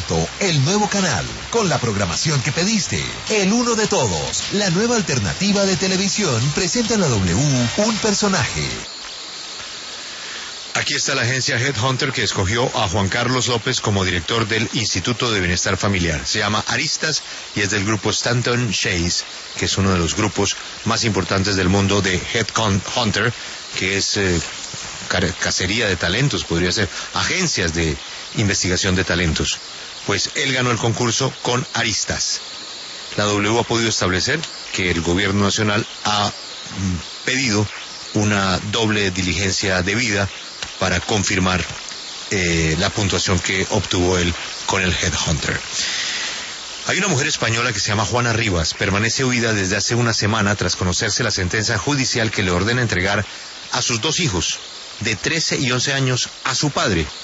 abierto el nuevo canal con la programación que pediste. El uno de todos, la nueva alternativa de televisión, presenta en la W un personaje. Aquí está la agencia Headhunter que escogió a Juan Carlos López como director del Instituto de Bienestar Familiar. Se llama Aristas y es del grupo Stanton Chase, que es uno de los grupos más importantes del mundo de Headhunter, que es cacería de talentos, podría ser agencias de investigación de talentos. Pues él ganó el concurso con Aristas. La W ha podido establecer que el gobierno nacional ha pedido una doble diligencia debida para confirmar la puntuación que obtuvo él con el Headhunter. Hay una mujer española que se llama Juana Rivas, permanece huida desde hace una semana tras conocerse la sentencia judicial que le ordena entregar a sus dos hijos, de 13 y 11 años, a su padre,